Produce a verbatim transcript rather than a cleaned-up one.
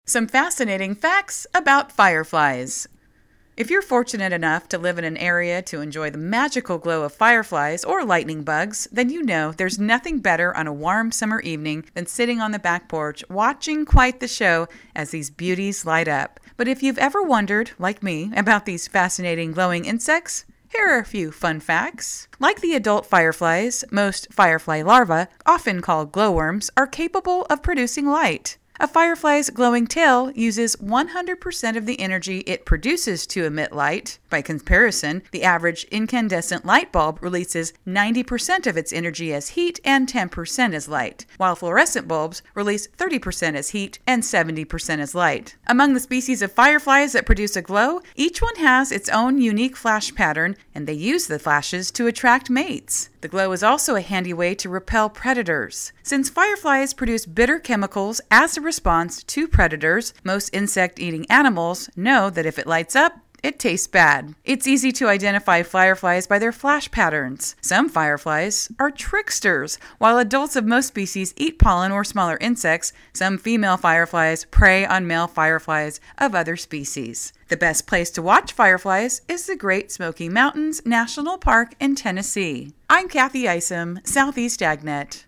Some fascinating facts about fireflies. If you're fortunate enough to live in an area to enjoy the magical glow of fireflies or lightning bugs, then you know there's nothing better on a warm summer evening than sitting on the back porch watching quite the show as these beauties light up. But if you've ever wondered, like me, about these fascinating glowing insects, here are a few fun facts. Like the adult fireflies, most firefly larvae, often called glowworms, are capable of producing light. A firefly's glowing tail uses one hundred percent of the energy it produces to emit light. By comparison, the average incandescent light bulb releases ninety percent of its energy as heat and ten percent as light, while fluorescent bulbs release thirty percent as heat and seventy percent as light. Among the species of fireflies that produce a glow, each one has its own unique flash pattern, and they use the flashes to attract mates. The glow is also a handy way to repel predators. Since fireflies produce bitter chemicals as a response to predators, most insect-eating animals know that if it lights up, it tastes bad. It's easy to identify fireflies by their flash patterns. Some fireflies are tricksters. While adults of most species eat pollen or smaller insects, some female fireflies prey on male fireflies of other species. The best place to watch fireflies is the Great Smoky Mountains National Park in Tennessee. I'm Kathy Isom, Southeast AgNet.